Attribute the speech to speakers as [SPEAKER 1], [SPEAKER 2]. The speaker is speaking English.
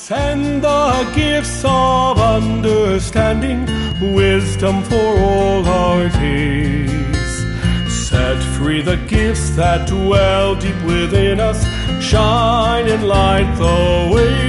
[SPEAKER 1] Send the gifts of understanding, wisdom for all our days. Set free the gifts that dwell deep within us, shine and light the way.